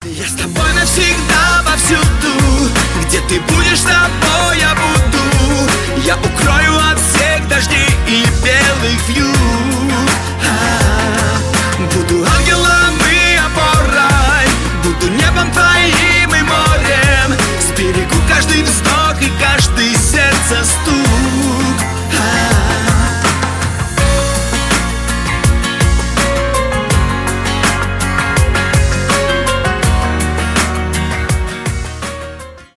Я с тобой навсегда повсюду, где ты будешь, тобой я буду. Я укрою от всех дождей и белых вьюг.